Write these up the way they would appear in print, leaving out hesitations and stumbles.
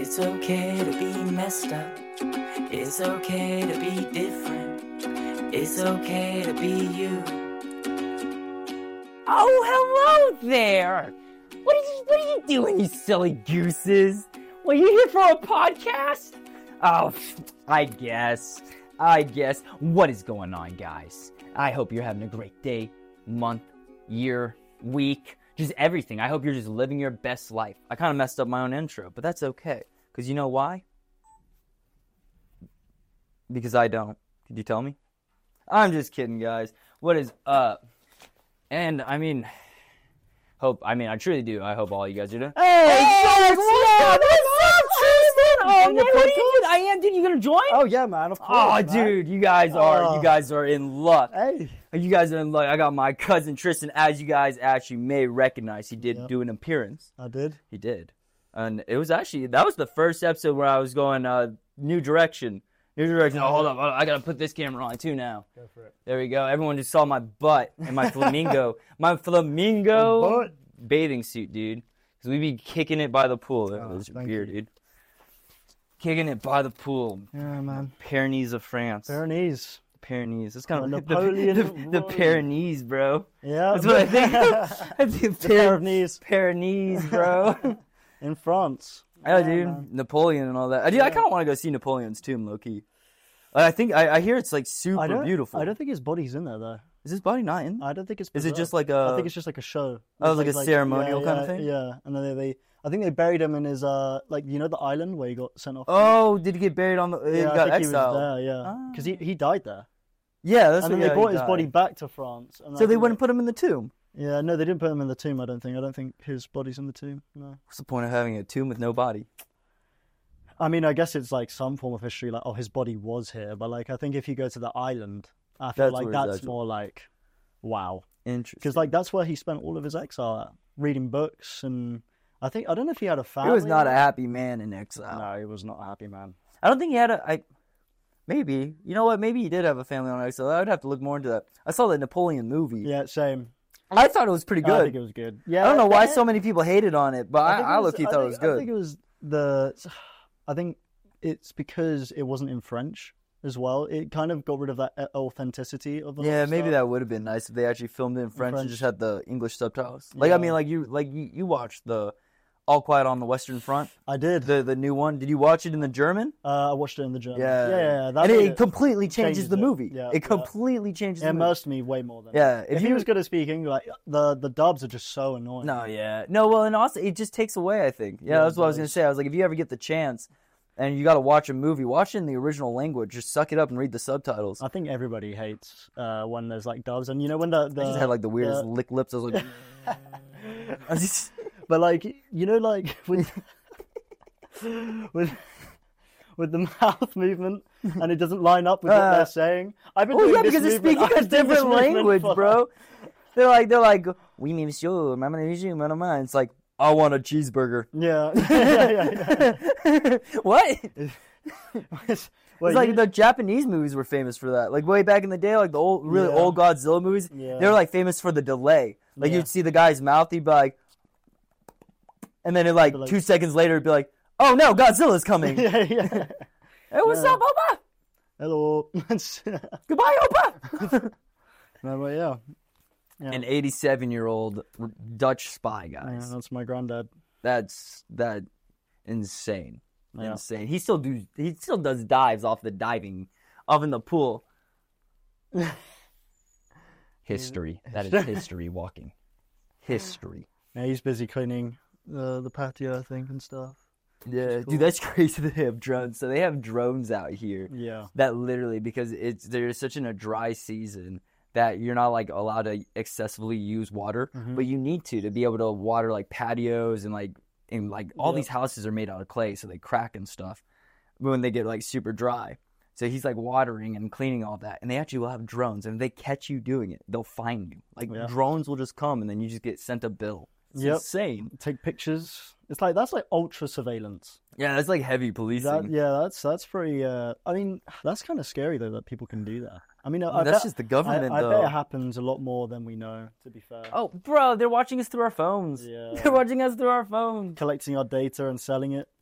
It's okay to be messed up. It's okay to be different. It's okay to be you. Oh, hello there! What are you doing, you silly gooses? Were you here for a podcast? Oh, I guess. What is going on, guys? I hope you're having a great day, month, year, week, just everything. I hope you're just living your best life. I kind of messed up my own intro, but that's okay. Because you know why? Because I don't. Could you tell me? I'm just kidding, guys. What is up? And, I truly do. I hope all you guys are doing. Hey, what's up, Tristan? Oh, man, I am. Dude, you gonna join? Oh yeah, man. Of course. Oh, man. dude, you guys are in luck. Hey. You guys are in luck. I got my cousin Tristan, as you guys actually may recognize. He did do an appearance. I did. He did, and it was actually that was the first episode where I was going new direction. Oh, hold up. I gotta put this camera on too now. Go for it. There we go. Everyone just saw my butt and my flamingo, bathing suit, dude. Because we be kicking it by the pool. There's your beer, dude. Kicking it by the pool. Yeah, man. Pyrenees of France. Pyrenees. It's kind of Napoleon. the Pyrenees, bro. Yeah. That's what I think. I think Pyrenees, bro. in France. Yeah, Yeah, dude. man. Napoleon and all that. Dude, I kind of want to go see Napoleon's tomb, low key. I hear it's like super beautiful. I don't think his body's in there though. Is his body not in? I don't think it's. Is it preserved. just like I think it's just like a show. Oh, like a ceremonial kind of thing? Yeah, and then I think they buried him in his the island where he got sent off. Oh, did he get buried on the? He got I think exiled. he was there, yeah, because he died there. Yeah, that's and what. then they brought he his died. body back to France. And So they wouldn't put him in the tomb. Yeah, no, they didn't put him in the tomb. I don't think his body's in the tomb. No. What's the point of having a tomb with no body? I mean, I guess it's like some form of history, like, oh, his body was here. But, like, I think if you go to the island, I feel That's like where that's it's more like, wow. Interesting. Because, like, that's where he spent all of his exile at, reading books. And I don't know if he had a family. He was not a happy man in exile. No, he was not a happy man. I don't think he had maybe. You know what? Maybe he did have a family on exile. I would have to look more into that. I saw the Napoleon movie. Yeah, same. I thought it was pretty good. I think it was good. Yeah, I don't know why so many people hated on it, but I low-key thought it was good. I think it was I think it's because it wasn't in French as well. It kind of got rid of that authenticity of the Yeah, maybe stuff. that would have been nice if they actually filmed it in French and just had the English subtitles. Like, Yeah. I mean, you watched the All Quiet on the Western Front, I did. the new one. Did you watch it in the German? I watched it in the German. Yeah. Yeah. That And made it completely changes changes the it. movie. Yeah, It completely changes It the movie. immersed me way more than. Yeah, If he was good at speaking, like the dubs are just so annoying. No, yeah. No, well, and also, it just takes away, I think. Yeah, Yeah, that's what I was it going to does. say. I was like, if you ever get the chance and you got to watch a movie, watch it in the original language. Just suck it up and read the subtitles. I think everybody hates when there's like dubs, and you know when the I just had like the weirdest lick lips. I was like, I just... But like like with with the mouth movement, and it doesn't line up with what they're saying. I've been doing this because they're movement- speaking a I've been doing this different movement language, for- bro. They're like, oui, monsieur, maman. It's like, I want a cheeseburger. Yeah. Yeah. What? It's It's like the Japanese movies were famous for that. Like way back in the day, like the old Godzilla movies, Yeah. they were like famous for the delay. Like Yeah. you'd see the guy's mouth, he'd be like, and then 2 seconds later, it'd be like, oh no, Godzilla's coming. Hey, yeah. what's up, Opa? Hello. Goodbye, Opa. No, but yeah. An 87-year-old Dutch spy, Yeah, guys. that's my granddad. That's insane. Yeah. Insane. He still does dives off in the pool. History. That is history walking. History. Yeah, he's busy cleaning the patio, I think, and stuff. Yeah, cool. dude, that's crazy that they have drones. So they have drones out here Yeah. that literally, because there's such a dry season that you're not like allowed to excessively use water, but you need to be able to water like patios and all these houses are made out of clay, so they crack and stuff when they get like super dry. So he's like watering and cleaning all that, and they actually will have drones, and if they catch you doing it, they'll fine you. Like drones will just come, and then you just get sent a bill. It's insane. Take pictures. It's like that's like ultra surveillance. Yeah, that's like heavy policing. That's pretty. I mean, that's kind of scary though that people can do that. I mean, that's just the government, I though. bet it happens a lot more than we know. To be fair. Oh, bro, they're watching us through our phones. Yeah. They're watching us through our phones. Collecting our data and selling it.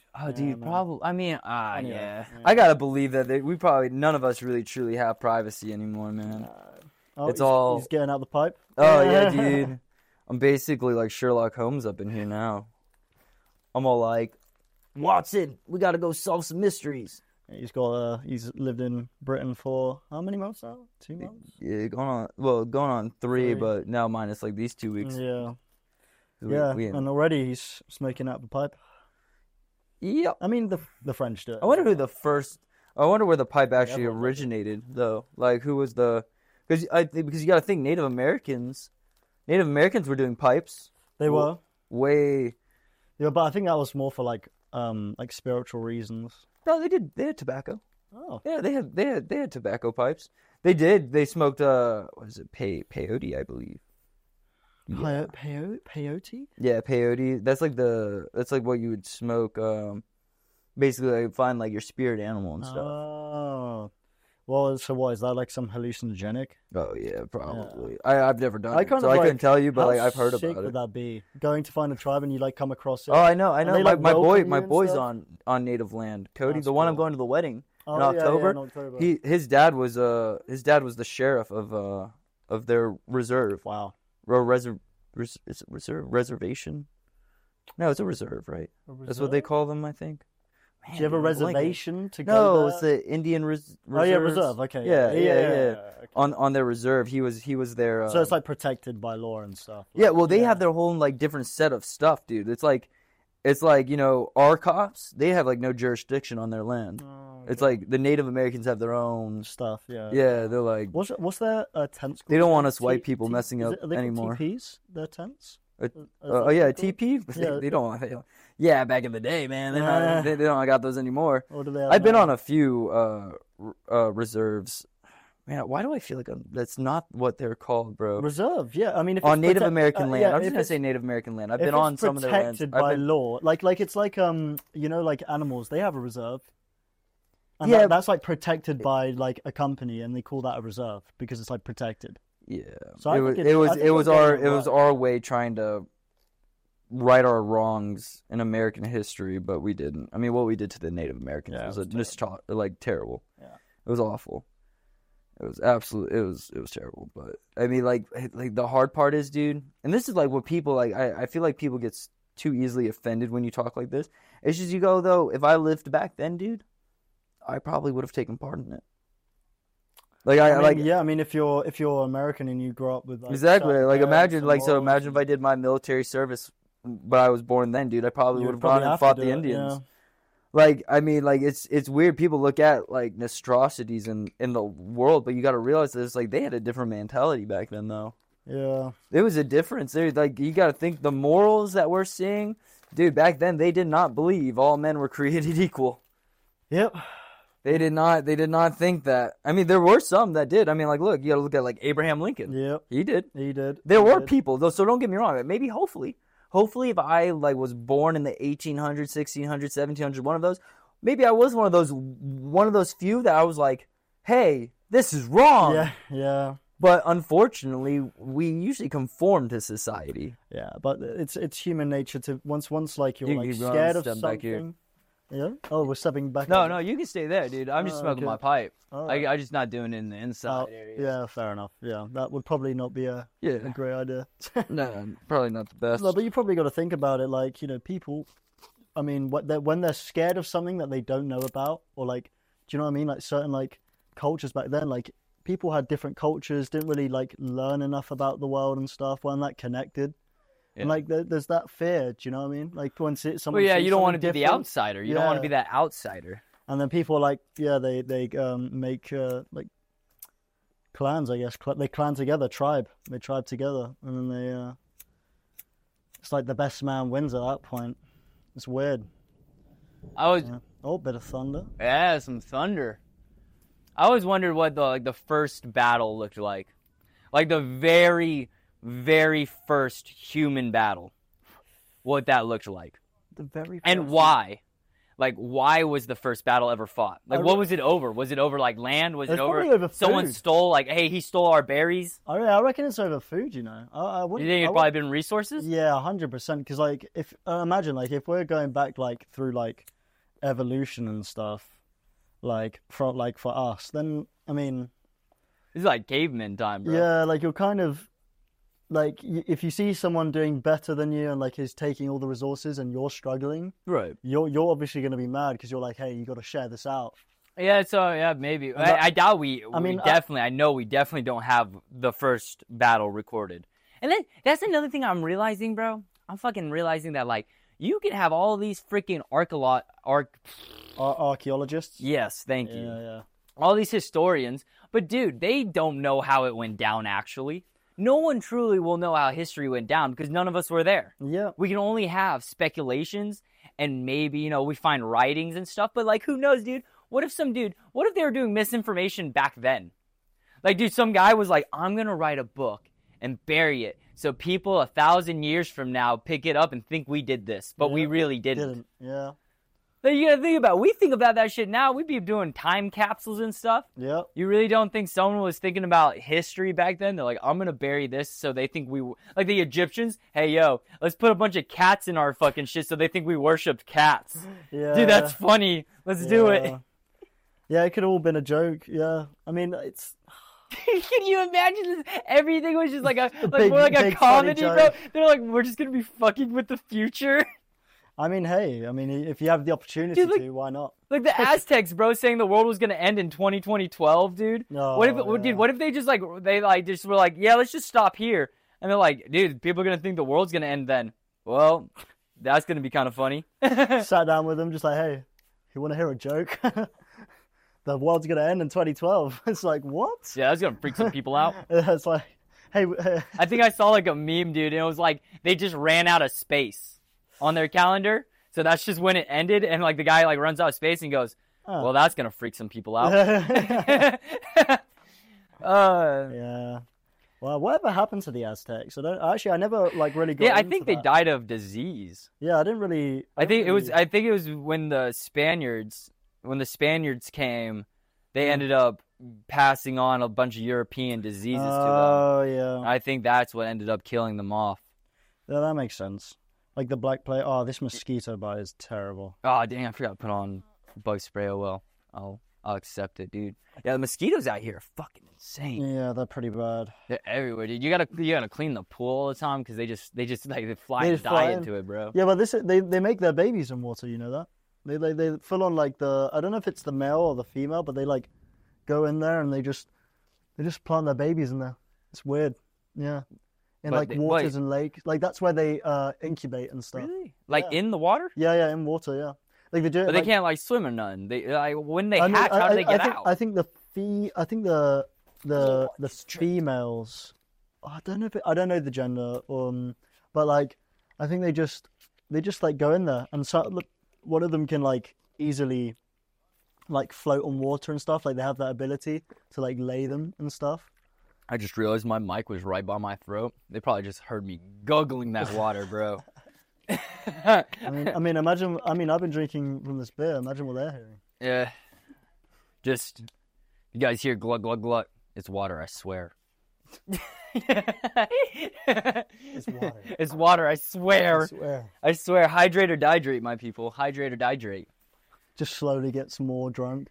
Oh, dude, man. probably. I mean, Anyway, yeah. yeah. I gotta believe that none of us really truly have privacy anymore, man. Oh, It's all- he's getting out the pipe. Oh yeah, dude. I'm basically like Sherlock Holmes up in here now. I'm all like, Watson, we gotta go solve some mysteries. He's lived in Britain for how many months now? 2 months? Yeah, going on 3, Three. but now minus like these 2 weeks. Yeah. We- Yeah. we- And already he's smoking out the pipe. Yep. I mean, the French do it. I wonder who the first. I wonder where the pipe actually everyone does it. originated, though. Like, who was the? Because you got to think Native Americans. Native Americans were doing pipes They were. way. Yeah, but I think that was more for like spiritual reasons. No, they did. They had tobacco. Oh. Yeah, they had tobacco pipes. They did. They smoked what is it? Peyote, I believe. Yeah. Peyote? Yeah, peyote. That's like what you would smoke. Basically, like, find like your spirit animal and stuff. Oh. Well, so what is that, like some hallucinogenic? Oh yeah, probably. I've never done I it, kind so of I like, couldn't tell you, but how like I've heard sick about would it. that be? Going to find a tribe and you like come across it. Oh, I know. And they, like, My welcome you and boy's stuff? on native land. Cody, That's the one I'm cool. going to the wedding Oh, in yeah, October. in October. His dad was the sheriff of their reserve. Wow. Or is it reservation? No, it's a reserve, right? That's what they call them, I think. Man, Do you have a I don't like it. reservation to go No, there? it's the Indian reserve. Oh yeah, reserve. Okay. Yeah. Okay. On their reserve, he was their. So it's like protected by law and stuff. Yeah, well, they have their whole like different set of stuff, dude. It's like our cops, they have like no jurisdiction on their land. Oh, It's like the Native Americans have their own. stuff. Yeah. Yeah, they're like What's their tents? They don't called? want us white T- people T- messing is up it- are they called anymore. TPs? Their tents. oh yeah, TP. Yeah. They don't. Yeah, back in the day, man. They don't got those anymore. Or do they have I've been now? on a few reserves. Man, why do I feel like that's not what they're called, bro? Reserve. Yeah, I mean, if On it's Native protect- American land. yeah, I'm just if gonna it's- say Native American land. I've if been it's on some of their lands. protected I've by been- law, like it's like like animals, they have a reserve. And Yeah. that's like protected by like a company, and they call that a reserve because it's like protected. Yeah. So I it was think it was I think it was we're our getting it was right. our way trying to right our wrongs in American history, but we didn't. I mean, what we did to the Native Americans Yeah, it was was terrible. Yeah. It was awful. It was absolutely it was terrible. But I mean, like the hard part is, dude, and this is like what people like. I feel like people get too easily offended when you talk like this. It's just you go though. If I lived back then, dude, I probably would have taken part in it. Like I mean, like yeah, I mean, if you're American and you grow up with like, exactly certain like parents imagine and like so laws imagine if I did my military service, but I was born then, dude. I probably you would have probably gone and have to fought do the it, Indians. yeah. Like I mean, like it's weird. People look at like monstrosities in the world, but you got to realize that it's like they had a different mentality back then, though. Yeah. There was a difference. There, like you got to think the morals that we're seeing, dude. Back then, they did not believe all men were created equal. Yep. They did not think that. I mean, there were some that did. I mean, like look, you got to look at like Abraham Lincoln. Yep. He did. He did. There He were did. people, though, so don't get me wrong. Maybe, hopefully, if I like was born in the 1800s, 1600s, 1700s, one of those, maybe I was one of those few that I was like, hey, this is wrong. Yeah. Yeah. But unfortunately, we usually conform to society. Yeah, but it's human nature to once like you're You like can go scared and of step back here. something. Yeah. Oh, we're stepping back. No, up. no, you can stay there, dude. I'm just Oh, smoking okay. my pipe. All right. I'm just not doing it in the inside Oh, area. yeah, fair enough. Yeah, that would probably not be a Yeah. great idea. No, probably not the best. No, but you probably got to think about it. Like, people. I mean, when they're scared of something that they don't know about, or like, do you know what I mean? Like certain like cultures back then, like people had different cultures, didn't really like learn enough about the world and stuff, weren't that connected. Yeah. And like there's that fear. Do you know what I mean? Like when someone. Well, yeah, sees you don't want to something be the different, outsider. You don't want to be Yeah. that outsider. And then people are like, yeah, they make like clans, I guess. They clan together, tribe. They tribe together, and then they. It's like the best man wins at that point. It's weird. I was Yeah. Oh, bit of thunder. Yeah, some thunder. I always wondered what the first battle looked like the very, very first human battle, what that looked like, The very and first- why. Like, why was the first battle ever fought? Like, I what re- was it over? Was it over like land? Was it It's over probably over someone food. stole? Like, hey, he stole our berries. I reckon it's over food. I You wouldn't. think I it's probably been resources? Yeah, 100%. Because like, if imagine like if we're going back like through like evolution and stuff, like for us, then I mean, This is like caveman time, bro. yeah, like you're kind of like if you see someone doing better than you and like is taking all the resources and you're struggling, Right. you're obviously going to be mad because you're like, hey, you got to share this out. Yeah, so yeah, maybe. that- I doubt we mean, I know we definitely don't have the first battle recorded. And then that's another thing I'm realizing, bro. I'm fucking realizing that like you can have all these freaking Archaeologists. Yes, thank you. Yeah. All these historians, but dude, they don't know how it went down actually. No one truly will know how history went down because none of us were there. Yeah. We can only have speculations and maybe, you know, we find writings and stuff, but like who knows, dude? What if they were doing misinformation back then? Like, dude, some guy was like, I'm going to write a book and bury it so people 1,000 years from now pick it up and think we did this, but we really didn't. Yeah. Like, you gotta think about it. We think about that shit now. We'd be doing time capsules and stuff. Yeah. You really don't think someone was thinking about history back then? They're like, I'm gonna bury this so they think like the Egyptians, hey, yo, let's put a bunch of cats in our fucking shit so they think we worshipped cats. Yeah. Dude, that's funny. Let's do it. Yeah, it could have all been a joke. Yeah. I mean, it's... Can you imagine this? Everything was just like big- more like a big funny comedy, bro. joke. They're like, we're just gonna be fucking with the future. I mean, hey, if you have the opportunity Dude, like- to, why not? Like the Aztecs, bro, saying the world was gonna end in 2012, dude. No, What if they just like just were like, yeah, let's just stop here, and they're like, dude, people are gonna think the world's gonna end then. Well, that's gonna be kind of funny. Sat down with them, just like, hey, you want to hear a joke? The world's gonna end in 2012. It's like, what? Yeah, that's gonna freak some people out. It's like, hey, I think I saw like a meme, dude, and it was like they just ran out of space on their calendar, so that's just when it ended, and like the guy like runs out of space and goes, well, that's gonna freak some people out. Yeah. Well, whatever happened to the Aztecs? I never like really got. Yeah, I into think they that. died of disease. Yeah, I didn't really. I think it was when the Spaniards came, they ended up passing on a bunch of European diseases to them. Oh yeah. I think that's what ended up killing them off. Yeah, that makes sense. Like the Black Plague. Oh, this mosquito bite is terrible. Oh dang, I forgot to put on bug spray. Oh well, I'll accept it, dude. Yeah, the mosquitoes out here are fucking insane. Yeah, they're pretty bad. They're everywhere, dude. You gotta clean the pool all the time because they just like they fly They and just fly die in. into it, bro. Yeah, but they make their babies in water. You know that? They full on like I don't know if it's the male or the female, but they like go in there and they just plant their babies in there. It's weird. Yeah. In But like waters and lakes. Like that's where they incubate and stuff. Really? Like Yeah. in the water? Yeah, in water, yeah. Like they do it, But they like, can't like swim or nothing. They like when they I mean, hatch, how do they get think, out? I think the females. I don't know the gender. But like I think they just like go in there and so look, one of them can like easily like float on water and stuff. Like they have that ability to like lay them and stuff. I just realized my mic was right by my throat. They probably just heard me guggling that water, bro. I mean, imagine. I mean, I've been drinking from this beer. Imagine what they're hearing. Yeah. Just, you guys hear glug, glug, glug. It's water, I swear. It's water. It's water, I swear. I swear. I swear. Hydrate or dihydrate, my people. Hydrate or dihydrate. Just slowly gets more drunk.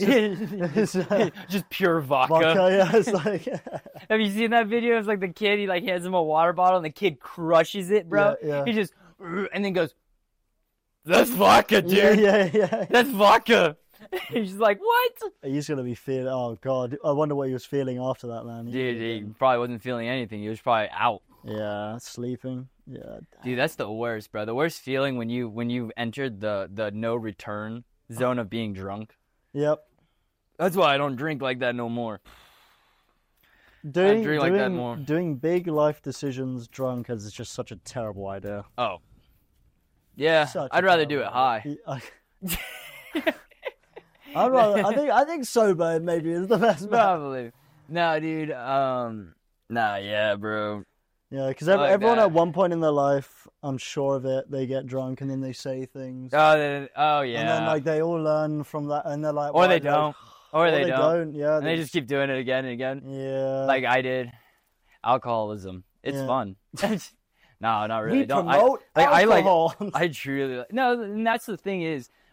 Just pure vodka. Vodka, yeah. It's like Have you seen that video? It's like the kid, he like hands him a water bottle and the kid crushes it, bro. Yeah. He just, and then goes, that's vodka, dude. yeah. That's vodka. He's just like, what? He's gonna be feeling. Oh god, I wonder what he was feeling after that, man. Dude, he probably wasn't feeling anything. He was probably out. Yeah, sleeping. Yeah. Dude, that's the worst, bro. The worst feeling when you entered the no return zone of being drunk. Yep. That's why I don't drink like that no more. Doing drink like that more. Doing big life decisions drunk is just such a terrible idea. Oh. Yeah, Such a I'd rather do it terrible high. idea. I'd rather. I think sober maybe is the best bet. Probably. No, dude. Yeah, bro. Yeah, because Like everyone that. at one point in their life, I'm sure of it, they get drunk and then they say things. Oh yeah. And then like they all learn from that, and they're like, Or they "Well, don't. Or they don't. Yeah, And they just keep doing it again and again. yeah. Like I did. Alcoholism. It's Yeah. fun. No, not really. we Don't. promote I like. alcohol. I truly no, and that's the thing is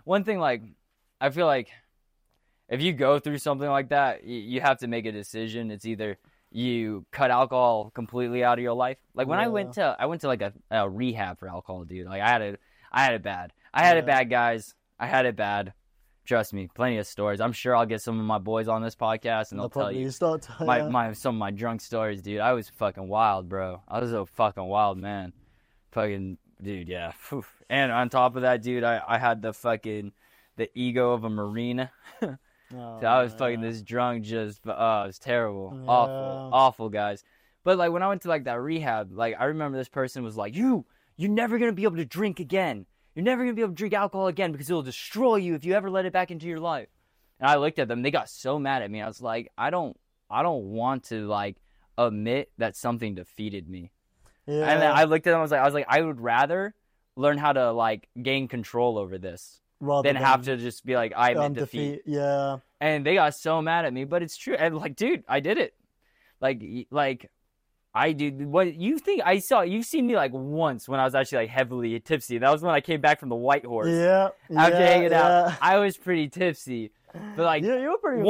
one thing, like, I feel like if you go through something like that, you have to make a decision. It's either you cut alcohol completely out of your life. Like when I went to like a rehab for alcohol, dude. Like I had it bad. I had it bad, guys. I had it bad. Trust me, plenty of stories. I'm sure I'll get some of my boys on this podcast and they'll tell you some of my drunk stories, dude. I was fucking wild, bro. I was a fucking wild man. Fucking dude, yeah. Whew. And on top of that, dude, I had the ego of a Marine. So I was fucking this drunk, just it was terrible, awful, guys. But like when I went to like that rehab, like I remember this person was like, you're never gonna be able to drink again. You're never gonna be able to drink alcohol again because it'll destroy you if you ever let it back into your life. And I looked at them; they got so mad at me. I was like, I don't want to like admit that something defeated me. Yeah. And then I looked at them. I was like, I would rather learn how to like gain control over this than have to just be like, I admit defeat. Yeah. And they got so mad at me, but it's true. And like, dude, I did it. Like. I do what you think I saw. You've seen me like once when I was actually like heavily tipsy. That was when I came back from the White Horse. Yeah. After hanging out, I was pretty tipsy. But like, you were pretty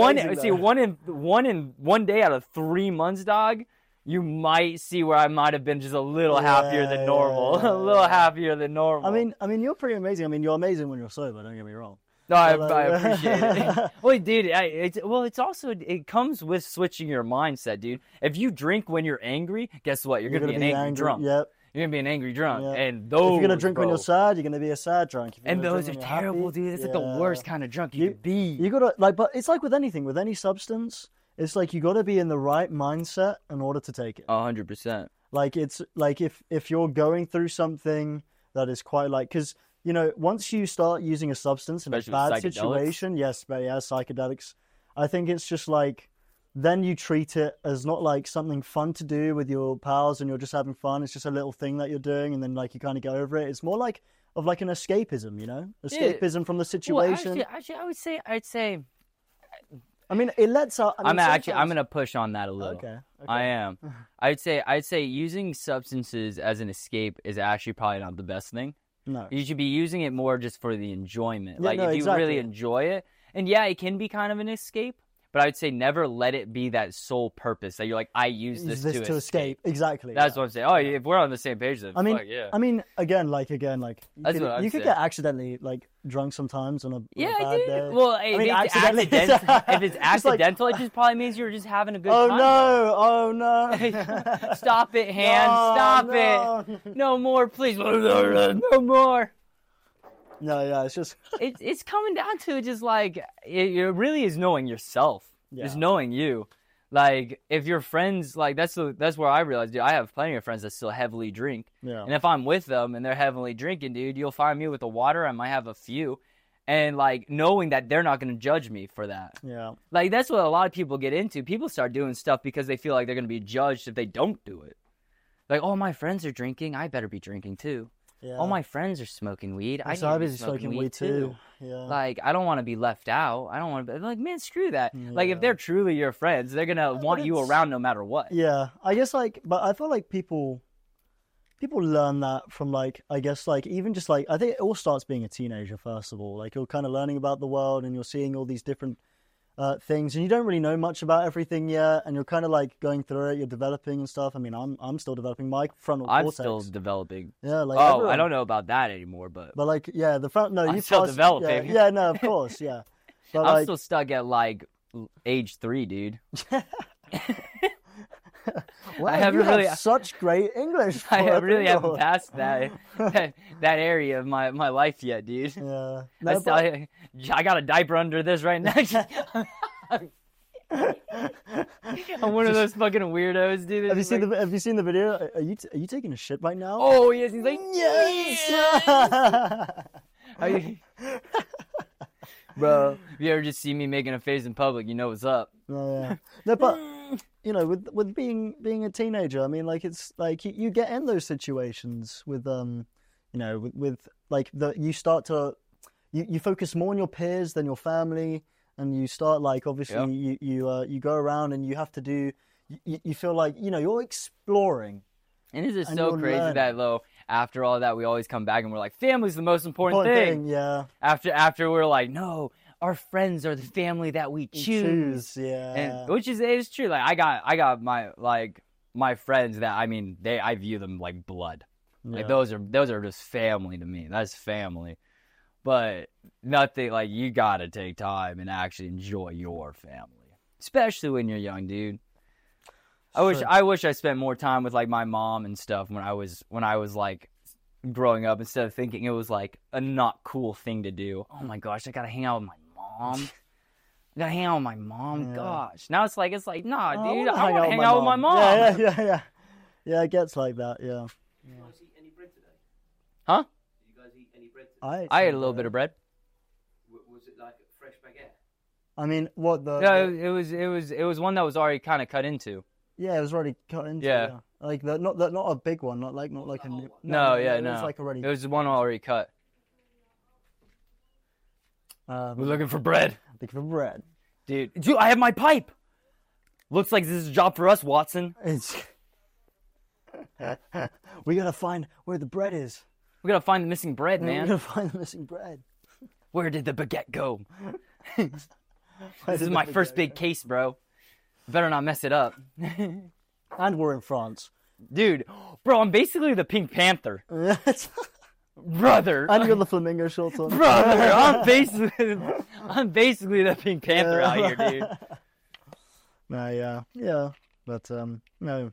one day out of 3 months, dog. You might see where I might have been just a little happier than normal. A little happier than normal. I mean, you're pretty amazing. I mean, you're amazing when you're sober. Don't get me wrong. No, I appreciate it. Well, dude, it comes with switching your mindset, dude. If you drink when you're angry, guess what? You're gonna be an angry drunk. Yep. You're gonna be an angry drunk, if and you're gonna drink when you're sad, you're gonna be a sad drunk. And those are terrible, dude. It's like the worst kind of drunk you could be. You gotta but it's like with anything, with any substance, it's like you gotta be in the right mindset in order to take it. 100%. Like it's like if you're going through something that is quite like, because once you start using a substance in a bad situation, psychedelics, I think it's just like, then you treat it as not like something fun to do with your pals and you're just having fun. It's just a little thing that you're doing, and then like you kind of go over it. It's more like an escapism, escapism from the situation. Well, actually, I'd say. I mean, it lets out. I'm gonna push on that a little. Okay. I am. I'd say using substances as an escape is actually probably not the best thing. No. You should be using it more just for the enjoyment. Yeah, if you really enjoy it. And yeah, it can be kind of an escape, but I would say never let it be that sole purpose that you're like, I use this to escape. Exactly. That's what I'm saying. Oh, if we're on the same page, then I mean, again, you could get accidentally like drunk sometimes on a bad day. Well, if it's accidental, it just probably means you're just having a good time. Oh no! Stop it, Hans! Stop it! No more, please! No more! No, yeah, it's just it's coming down to just like it really is knowing yourself, just knowing you. Like if your friends, like that's where I realized, dude, I have plenty of friends that still heavily drink, and if I'm with them and they're heavily drinking, dude, you'll find me with the water. I might have a few, and like knowing that they're not going to judge me for that. Yeah, like that's what a lot of people get into. People start doing stuff because they feel like they're going to be judged if they don't do it. Like, oh, my friends are drinking, I better be drinking too. Yeah. All my friends are smoking weed. I need to be be smoking weed too. Yeah. Like, I don't want to be left out. I don't want to be like, man, screw that. Yeah. Like, if they're truly your friends, they're gonna want you around no matter what. Yeah, I guess but I feel like people learn that from like, I guess like even just like, I think it all starts being a teenager first of all. Like you're kind of learning about the world and you're seeing all these different things, and you don't really know much about everything yet, and you're kind of like going through it, you're developing and stuff. I mean, I'm still developing my frontal cortex. I'm still developing. Yeah, like everyone. I don't know about that anymore, but like the front. No, I'm still developing. Yeah, no, of course, yeah. But I'm still stuck at like age 3, dude. Wow, I haven't really such great English. I haven't passed that area of my life yet, dude. Yeah, I got a diaper under this right now. I'm one of those fucking weirdos, dude. Have you seen the video? Are you taking a shit right now? Oh yes, he's like yes. Bro, if you ever just see me making a face in public, you know what's up. Oh, yeah. No, but with being a teenager, I mean, like it's like you get in those situations with with like you start to you focus more on your peers than your family, and you start like obviously you go around and you have to do you feel like you're exploring. And it's just so crazy that after all that, we always come back and we're like, family's the most important thing. Yeah. After we're like, no, our friends are the family that we choose. Yeah. And which is true. Like I got my friends that I view them like blood. Like those are just family to me. That's family. But nothing like you gotta take time and actually enjoy your family, especially when you're young, dude. I wish I spent more time with like my mom and stuff when I was like growing up, instead of thinking it was like a not cool thing to do. Oh my gosh, I gotta hang out with my mom. I gotta hang out with my mom. Yeah. Gosh, now it's like nah, dude. I I want to hang out with my mom. Yeah. Yeah, it gets like that. Yeah. Did you guys eat any bread today? Huh? Did you guys eat any bread today? I ate a little bit of bread. Was it like a fresh baguette? I mean, what the? No, it was one that was already kind of cut into. Yeah, it was already cut into. Yeah. Yeah. Like not a big one, not like a new. No, It no. was like already. It was one already cut. We're looking for bread. Looking for bread. Dude, I have my pipe. Looks like this is a job for us, Watson. It's. We gotta find where the bread is. We gotta find the missing bread, We man. gotta find the missing bread. Where did the baguette go? This is my first big case, bro. Better not mess it up. And we're in France. Dude, bro, I'm basically the Pink Panther. And Brother. you got the flammingo shorts on. Brother, I'm basically the Pink Panther out here, dude. No, yeah, but no.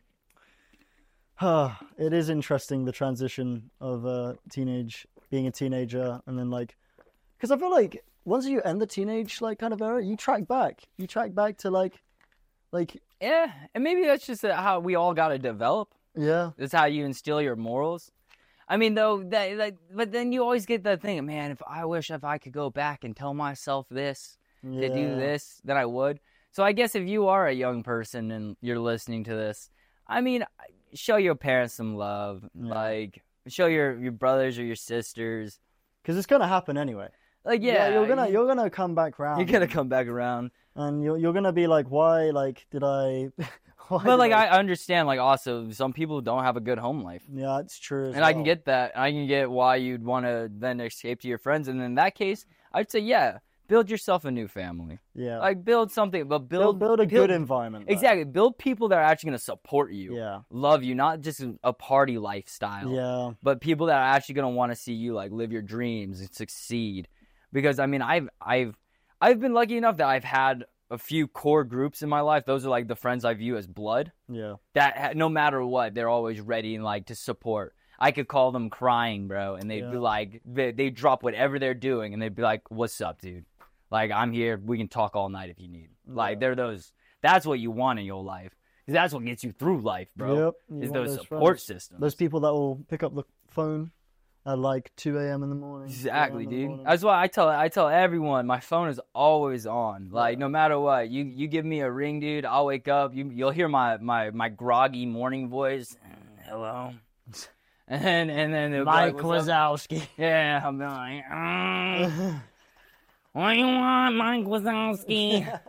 It is interesting, the transition of being a teenager, and then like, because I feel like once you end the teenage like kind of era, you track back to like, Yeah, and maybe that's just how we all gotta develop. yeah, That's how you instill your morals. I mean, though, but then you always get that thing, man, if I could go back and tell myself this, to do this, then I would. So I guess if you are a young person and you're listening to this, I mean, show your parents some love. Yeah. Like, show your brothers or your sisters. because it's gonna happen anyway. Like, yeah, you're gonna come back round. You're gonna come back around. and you're gonna be like, why? Like, did I? Why But, did like, I understand, like, also, some people don't have a good home life. Yeah, it's true. And I can get that. I can get why you'd want to then escape to your friends. And in that case, I'd say, yeah, build yourself a new family. Yeah, Like, build something, but build a good environment. though. Exactly. Build people that are actually going to support you, Yeah, love you, not just a party lifestyle, yeah, but people that are actually going to want to see you, like, live your dreams and succeed. Because, I mean, I've been lucky enough that I've had a few core groups in my life. Those are, like, the friends I view as blood. yeah. That no matter what, they're always ready and like to support. I could call them crying, bro, and they'd be like, they drop whatever they're doing, and they'd be like, "What's up, dude? Like, I'm here. We can talk all night if you need." Like, they're those. That's what you want in your life, 'cause that's what gets you through life, bro. Yep. You Is want those those support friends. systems. Those people that will pick up the phone at like 2 a.m. in the morning. 2 Exactly, a.m. in the dude. morning. That's why I tell everyone my phone is always on. Like, no matter what, you give me a ring, dude. I'll wake up. You'll hear my groggy morning voice. Hello. And then it'll be Mike like, "What's up?" Wazowski. Yeah, I'll be like, what do you want, Mike Wazowski?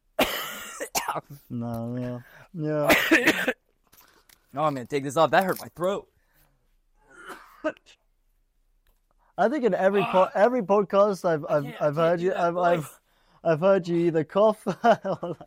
No, yeah. No, I'm gonna take this off. That hurt my throat. I think in every podcast I've heard you I've heard you either cough. Or like,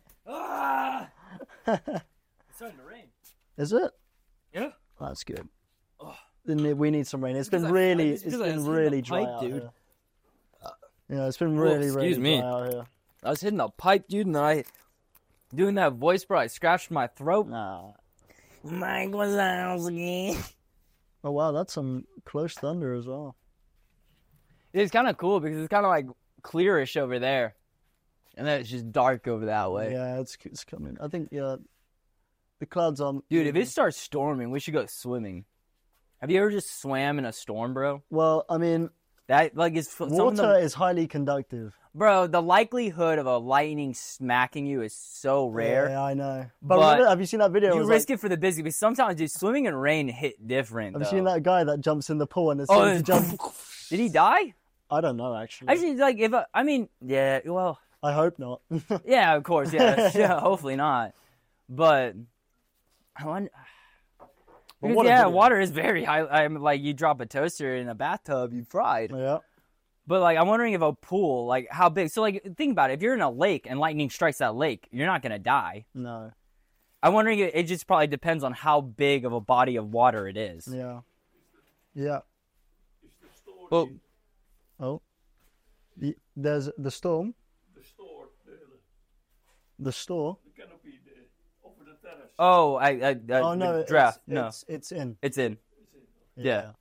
It's starting to rain. is it? Yeah. That's good. Then we need some rain. It's been really dry out here. Yeah, it's been really dry out here. I was hitting a pipe, dude, and doing that voice, bro. I scratched my throat. Nah. Mike Wazowski. Oh wow, that's some close thunder as well. It's kind of cool because it's kind of like clearish over there, and then it's just dark over that way. Yeah, it's coming. I think the clouds on. Dude, if it starts storming, we should go swimming. Have you ever just swam in a storm, bro? Well, I mean, That like is water is highly conductive. Bro, the likelihood of a lightning smacking you is so rare. Yeah, I know. But But remember, have you seen that video? You It was risk it for the busy, but sometimes, dude, swimming in rain hit different. Have you though. seen that guy that jumps in the pool and it's Oh, to jump? Did he die? I don't know actually. Actually, like I mean, yeah, well, I hope not. yeah, of course, yeah, yeah, hopefully not. But I wonder, But Because, what a yeah, video. water is very high. I'm like, you drop a toaster in a bathtub, you fried. Yeah. But like, I'm wondering if a pool, like, how big? So like, think about it. If you're in a lake and lightning strikes that lake, you're not gonna die. No. I'm wondering. It just probably depends on how big of a body of water it is. Yeah. Yeah. Well, Oh. There's the storm. The store, The store. the canopy over the terrace. oh, Oh no, draft. No, it's in. it's in. Yeah.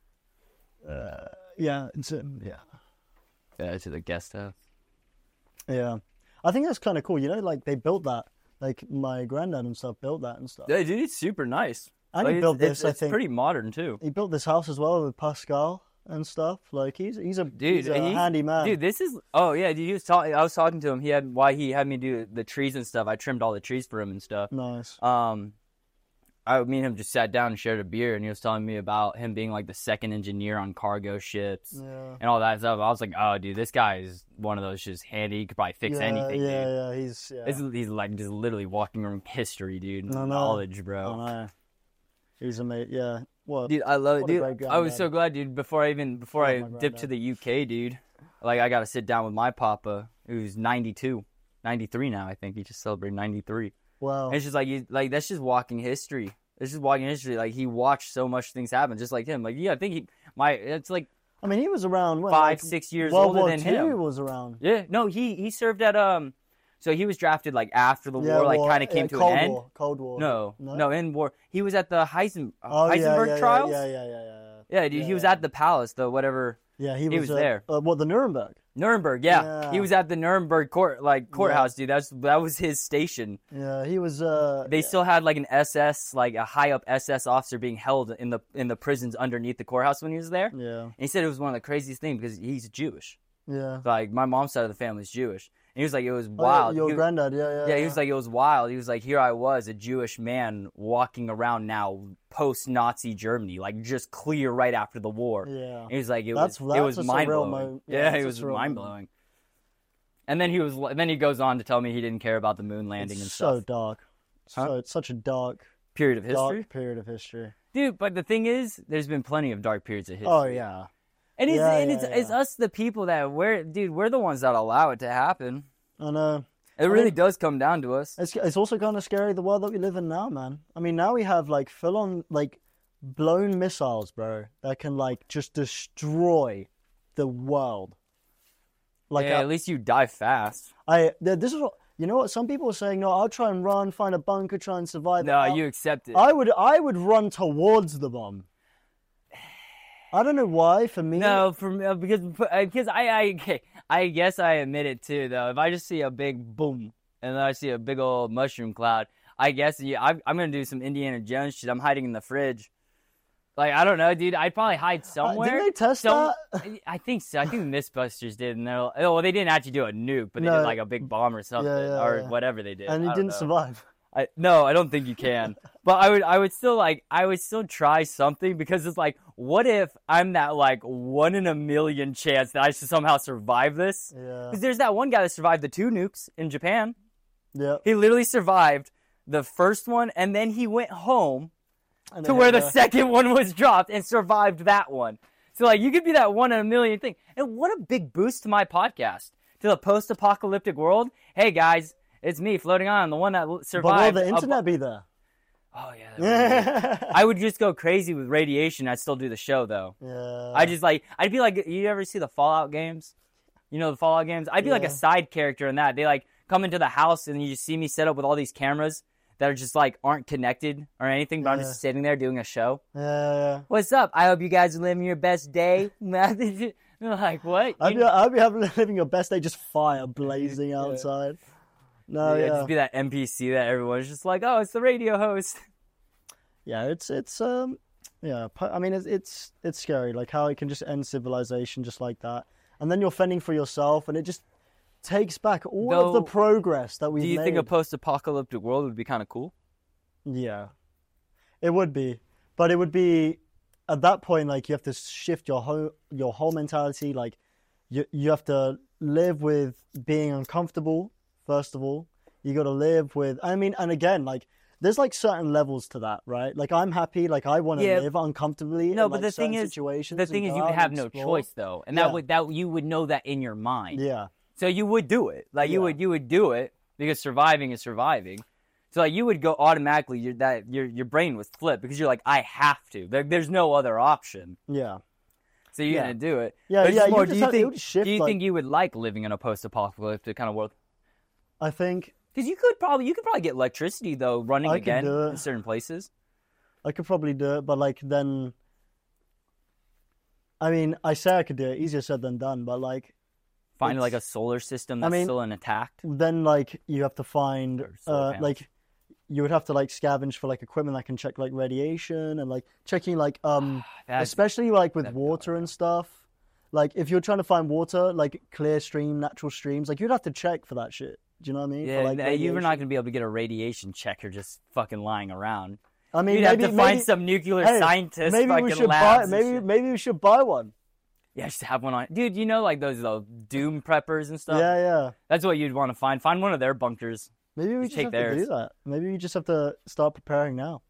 Yeah, it's in. Yeah. Yeah, to the guest house. Yeah. I think that's kind of cool. You know, like they built that. Like my granddad and stuff built that and stuff. Yeah, dude, it's super nice. And Like, he built this. I it's think pretty modern too. he built this house as well with Pascal and stuff. Like he's a handy man. Dude, this is. Oh yeah, dude. I was talking to him. He had me do the trees and stuff. I trimmed all the trees for him and stuff. Nice. Me and him just sat down and shared a beer, and he was telling me about him being like the second engineer on cargo ships Yeah. and all that stuff. I was like, oh, dude, this guy is one of those just handy. He could probably fix anything, dude. Yeah. He's He's like just literally walking around history, dude. No. Knowledge, bro. I know. He's a mate. Yeah. What? Dude, I love it, What a dude. great I was granddad. so glad, dude. Before I my dipped to the UK, dude, like I got to sit down with my papa, who's 92, 93 now. I think he just celebrated 93. Wow. And it's just like that's just walking history. It's just walking history. Like he watched so much things happen, just like him. Like I think it's like I mean, he was around when 5-6 years World older War than II him. was around. Yeah, no, he served at so he was drafted like after the war, like kind of came to Cold an end. War. Cold War. No, in war. He was at the Heisenberg yeah, trials. Yeah. Yeah, dude, he was at the palace, the whatever. Yeah, He was at, there. What, the Nuremberg? Nuremberg, yeah. He was at the Nuremberg courthouse, dude. That was his station. Yeah, he was. They still had like an SS, like a high up SS officer being held in the prisons underneath the courthouse when he was there. Yeah. And he said it was one of the craziest things because he's Jewish. Yeah. Like my mom's side of the family is Jewish. And he was like, it was wild. Your granddad, yeah. Yeah, he was like, it was wild. He was like, here I was, a Jewish man walking around now post-Nazi Germany, like just clear right after the war. Yeah. And he was like, it That's was a mind surreal blowing. moment. Yeah, Yeah, that's it a was surreal mind blowing. And then he goes on to tell me he didn't care about the moon landing and It's so stuff. dark. So it's such a dark Period of history, dark period of history. dude. But the thing is, there's been plenty of dark periods of history. Oh yeah. and it's Yeah, it's us, the people that we're the ones that allow it to happen. I know. It really does come down to us. It's also kind of scary, the world that we live in now, man. I mean, now we have like full on like blown missiles, bro, that can like just destroy the world. Like Yeah, at least you die fast. this is what you know. What some people are saying? No, I'll try and run, find a bunker, try and survive. No, you accept it. I would run towards the bomb. I don't know why. For me, No, for me, because I guess I admit it too though. If I just see a big boom and then I see a big old mushroom cloud, I guess I'm gonna do some Indiana Jones shit. I'm hiding in the fridge. Like I don't know, dude. I'd probably hide somewhere. Didn't they test that? I think so. I think the Mythbusters did, and they didn't actually do a nuke, but they No. did like a big bomb or something, or whatever they did. And I he don't didn't know. survive. No, I don't think you can. But I would still try something because it's like, what if I'm that like 1 in a million chance that I should somehow survive this? Yeah. Because there's that one guy that survived the 2 nukes in Japan. Yeah. He literally survived the first one, and then he went home And to they where had the second one was dropped and survived that one. So like, you could be that 1 in a million thing. And what a big boost to my podcast, to the post-apocalyptic world. Hey guys. It's me floating on, the one that survived. But will the internet be there? Oh yeah. I would just go crazy with radiation. I'd still do the show though. Yeah. I'd be like, you ever see the Fallout games? You know the Fallout games? I'd be like a side character in that. They like come into the house and you just see me set up with all these cameras that are just like aren't connected or anything, but I'm just sitting there doing a show. Yeah. What's up? I hope you guys are living your best day. They're like, what? I'd be living your best day, just fire blazing outside. No, Yeah, just be that NPC that everyone's just like, oh, it's the radio host. Yeah, it's yeah. I mean, it's scary, like how it can just end civilization just like that, and then you're fending for yourself, and it just takes back all of the Though, progress that we've Do you made. think a post-apocalyptic world would be kind of cool? Yeah, it would be, but it would be at that point like you have to shift your whole mentality. Like you have to live with being uncomfortable. First of all, you got to live with. I mean, and again, like there's like certain levels to that, right? Like I'm happy, like I want to Yeah. live uncomfortably. No, in, but like, the thing certain is, situations the thing and is, go you would out have and no explore. choice though, and Yeah. that you would know that in your mind. Yeah, So you would do it. Like you Yeah. would do it because surviving is surviving. So like you would go automatically. Your brain was flipped because you're like, I have to. There's no other option. yeah, So you're Yeah. gonna do it. yeah, But it's yeah. just more, You do just you have, it think? would shift, Do you like, think you would like living in a post-apocalyptic kind of world? I think Because you could probably get electricity though running I could again do it. in certain places. I could probably do it, but like then, I mean, I say I could do it. Easier said than done, but like Find It's- like a solar system I that's mean, still intact. then like you have to find Or solar panels. like you would have to like scavenge for like equipment that can check like radiation and like checking like That's- especially like with that'd be water hard. and stuff. Like if you're trying to find water, like clear stream, natural streams, like you'd have to check for that shit. Do you know what I mean? Yeah, for, like, you're not radiation. gonna be able to get a radiation checker just fucking lying around. I mean, You'd maybe, have to maybe, find some nuclear hey, scientist maybe fucking we should labs buy. and shit. Maybe we should buy one. Yeah, just have one on. Dude, you know, like those doom preppers and stuff? Yeah, yeah. That's what you'd want to find. Find one of their bunkers. Maybe we Just just take have to do theirs. that. Maybe we just have to start preparing now.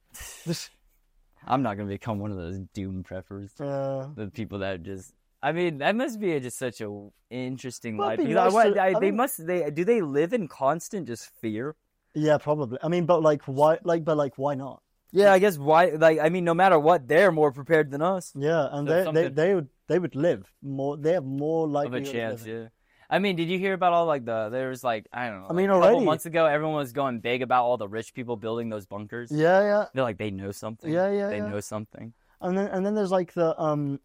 I'm not going to become one of those doom preppers. Uh, The people that just. I mean, that must be just such a interesting Well, life. it'd be Because nice to- I they mean- must. Do they live in constant just fear? yeah, probably. I mean, but like, why? Like, but like, why not? Yeah, I guess why? Like, I mean, no matter what, they're more prepared than us. Yeah, and So something- they would live more. They have more Of a likelihood chance, living. yeah. I mean, did you hear about all like there was like I don't know. I mean, like, a couple already- months ago, everyone was going big about all the rich people building those bunkers. Yeah, yeah. They're like they know something. Yeah, They yeah. know something. And then there's like the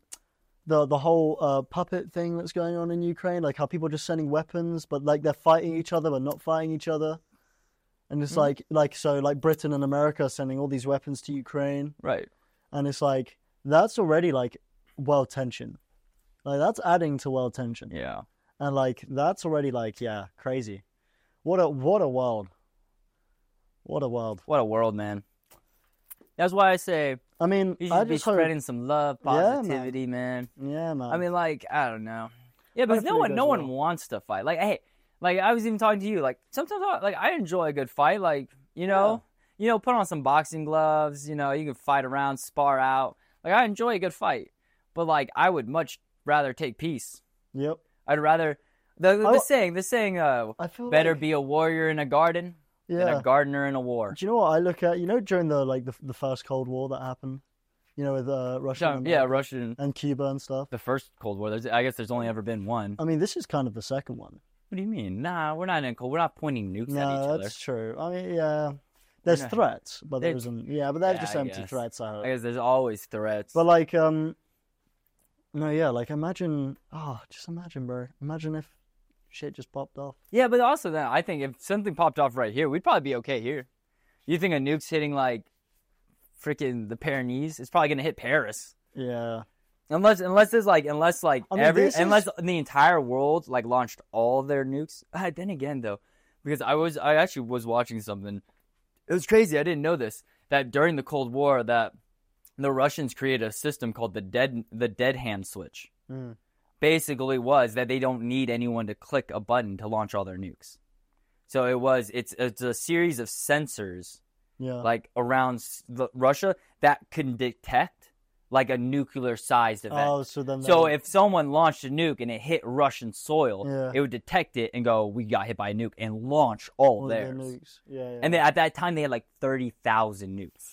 whole puppet thing that's going on in Ukraine, like how people are just sending weapons, but like they're fighting each other but not fighting each other. And it's Hmm. like Britain and America are sending all these weapons to Ukraine, Right. and it's like that's already like world tension, like that's adding to world tension, Yeah. and like that's already like crazy. What a world, what a world. What a world, man. That's why I say I mean, you I should be just hope, spreading some love, Yeah, man. positivity, man. yeah, man. I mean, like I don't know. Yeah, but no Hopefully it one, goes no one well. wants to fight. Like, hey, like I was even talking to you. Like sometimes, I enjoy a good fight. Like you know, put on some boxing gloves. You know, you can fight around, spar out. Like I enjoy a good fight, but like I would much rather take peace. Yep. I'd rather the saying. I feel Better like, be a warrior in a garden than yeah. a gardener in a war. Do you know what I look at? You know, during the first Cold War that happened, you know, with Russia and, Yeah, Russian. and Cuba and stuff. The first Cold War. I guess there's only ever been one. I mean, this is kind of the second one. What do you mean? Nah, we're not in Cold. We're not pointing nukes at each No, other. that's true. I mean, yeah, there's not- threats, but there There's- isn't. Yeah, but they're Yeah, just I empty guess. threats. I hope. I guess there's always threats. But like, no, yeah, like imagine. Oh, just imagine, bro. Imagine if shit just popped off. Yeah, but also then I think if something popped off right here, we'd probably be okay here. You think a nuke's hitting like freaking the Pyrenees? It's probably gonna hit Paris. Yeah. Unless there's like I mean, unless the entire world like launched all of their nukes. Then again though, because I actually was watching something. It was crazy. I didn't know this, that during the Cold War that the Russians created a system called the dead hand switch. Mm. Basically was that they don't need anyone to click a button to launch all their nukes. So it's a series of sensors Yeah. like around Russia that can detect like a nuclear sized event. Oh, so then. So if someone launched a nuke and it hit Russian soil, Yeah. it would detect it and go, "We got hit by a nuke," and launch all all their theirs. nukes. Yeah. And then at that time, they had like 30,000 nukes.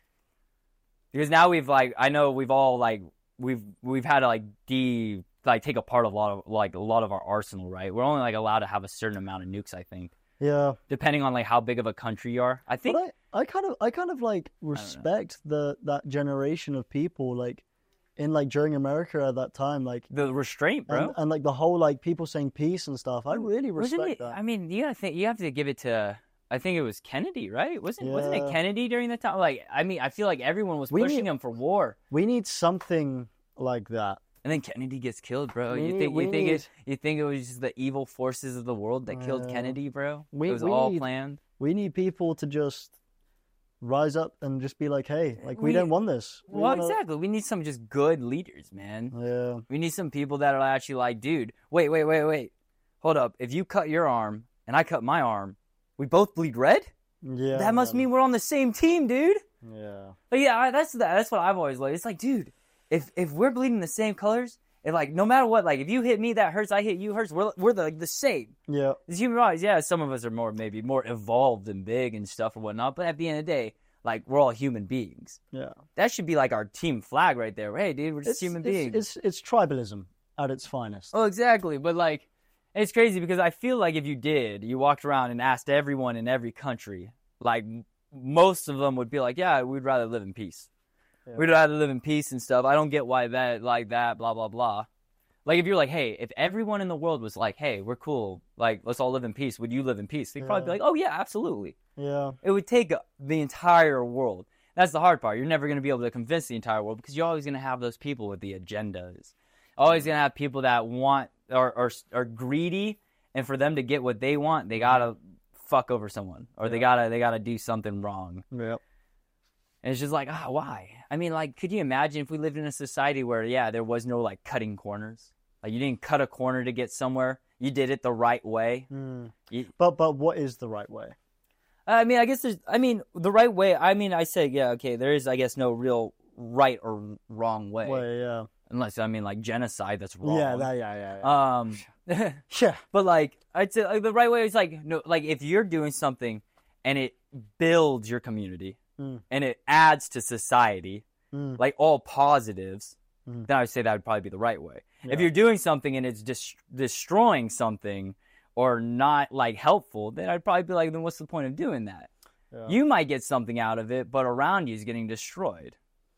Because now we've like, I know we've all like, we've had to take apart a lot of our arsenal, right? We're only like allowed to have a certain amount of nukes, I think, Yeah. depending on like how big of a country you are. I think. But I kind of like respect that generation of people like in like during America at that time, like The restraint, bro. and like the whole like people saying peace and stuff. I really Wasn't respect it? that. I mean, you have to give it to. I think it was Kennedy, right? Wasn't it Yeah. Kennedy during that time? Like, I mean, I feel like everyone was We pushing need- him for war, We need something like that. and then Kennedy gets killed, bro. We You need- think we need- it was just the evil forces of the world that killed Yeah. Kennedy, bro? We- It was we all need- planned. We need people to just rise up and just be like, hey, like we We- don't want this. We Well, wanna- exactly. We need some just good leaders, man. Yeah. We need some people that are actually like, dude, wait. Hold up. If you cut your arm and I cut my arm, we both bleed red? Yeah. that must mean we're on the same team, dude. Yeah. But yeah, that's what I've always liked. It's like, dude, if we're bleeding the same colors, if like no matter what, like if you hit me, that hurts. I hit you, hurts. We're the same. Yeah. As human bodies, yeah, some of us are maybe more evolved and big and stuff or whatnot. But at the end of the day, like we're all human beings. Yeah. That should be like our team flag right there. Hey, dude, we're just human beings. It's tribalism at its finest. Oh, exactly. But like, it's crazy because I feel like if you walked around and asked everyone in every country, like most of them would be like, yeah, we'd rather live in peace. Yeah. We'd rather live in peace and stuff. I don't get why that, like that, blah, blah, blah. Like if you're like, hey, if everyone in the world was like, hey, we're cool, like let's all live in peace, would you live in peace? They'd probably be like, oh yeah, absolutely. Yeah. It would take the entire world. That's the hard part. You're never going to be able to convince the entire world because you're always going to have those people with the agendas. Always going to have people that want or are greedy, and for them to get what they want, they got to fuck over someone or they got to do something wrong. Yep. And it's just like, why? I mean, like, could you imagine if we lived in a society where, yeah, there was no, like, cutting corners? Like, you didn't cut a corner to get somewhere. You did it the right way. But what is the right way? I mean, I guess the right way, I say, yeah, okay, there is, I guess, no real right or wrong way. Well, yeah. Unless, like, genocide, that's wrong. Yeah. Yeah. But, like, I'd say, like, the right way is, like, no, like, if you're doing something and it builds your community and it adds to society, like, all positives, then I would say that would probably be the right way. Yeah. If you're doing something and it's destroying something or not, like, helpful, then I'd probably be like, then what's the point of doing that? Yeah. You might get something out of it, but around you is getting destroyed.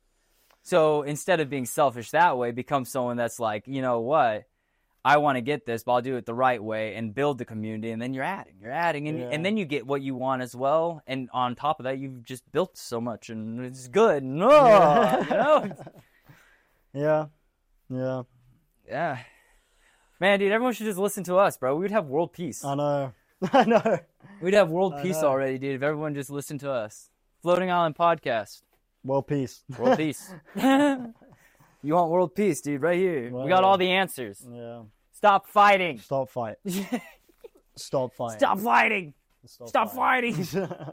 So instead of being selfish that way, become someone that's like, you know what? I want to get this, but I'll do it the right way and build the community. And then you're adding, and then you get what you want as well. And on top of that, you've just built so much, and it's good. No, you know? Yeah. Man, dude, everyone should just listen to us, bro. We'd have world peace. I know. We'd have world peace already, dude, if everyone just listened to us. Floating Island Podcast. World peace. World peace. You want world peace, dude, right here. We got all the answers. Yeah. Stop fighting. Stop fighting. Stop fighting. Stop fighting. Stop fighting.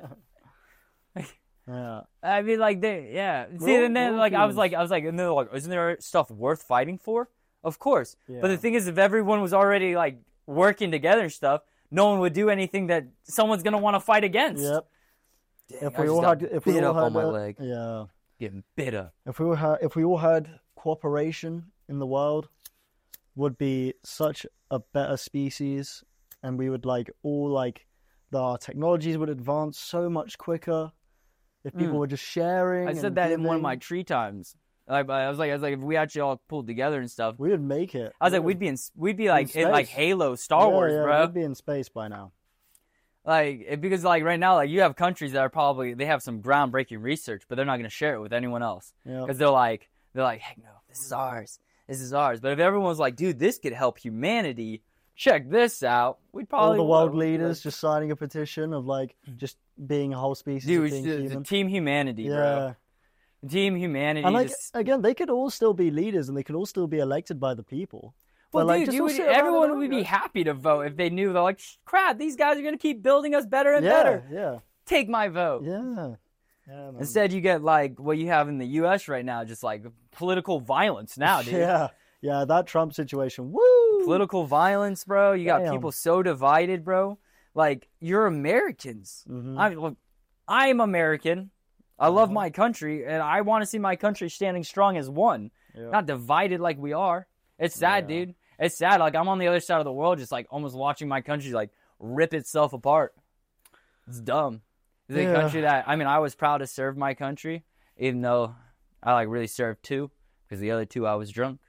Yeah. I mean, like, See, and then, like, I was like, and they're like, isn't there stuff worth fighting for? Of course. Yeah. But the thing is, if everyone was already, like, working together and stuff, no one would do anything that someone's going to want to fight against. Yep. Dang, if we all had on my leg. Yeah. Getting bit up. If we all had cooperation in the world, would be such a better species, and we would our technologies would advance so much quicker if people were just sharing. I said that in one of my tree times. I was like, if we actually all pulled together and stuff, we would make it. I was like, we'd be like in like Halo, Star Wars, bro. We'd be in space by now. Like, because like right now, like you have countries that are they have some groundbreaking research, but they're not going to share it with anyone else because they're like, heck no, this is ours. But if everyone was like, dude, this could help humanity, check this out, we'd probably all the world leaders just signing a petition of like just being a whole species. Dude, the team humanity, bro. Team humanity. And like again, they could all still be leaders, and they could all still be elected by the people. Well, like, dude, everyone would be happy to vote if they knew they're like, crap, these guys are going to keep building us better and better. Yeah. Take my vote. Yeah. Instead, you get like what you have in the U.S. right now, just like political violence now, dude. Yeah, that Trump situation. Woo! Political violence, bro. You got people so divided, bro. Like, you're Americans. Mm-hmm. I'm American. I love my country, and I want to see my country standing strong as one, not divided like we are. It's sad, dude. It's sad. Like, I'm on the other side of the world just, like, almost watching my country, like, rip itself apart. It's dumb. It's a country that, I was proud to serve my country, even though I, like, really served two, because the other two I was drunk.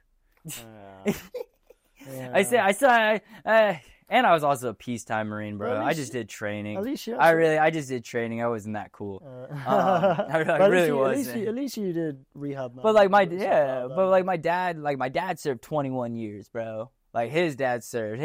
And I was also a peacetime Marine, bro. I just did training. At least I just did training. I wasn't that cool. I really wasn't. At least you did rehab. But like my dad served 21 years, bro. Like his dad served.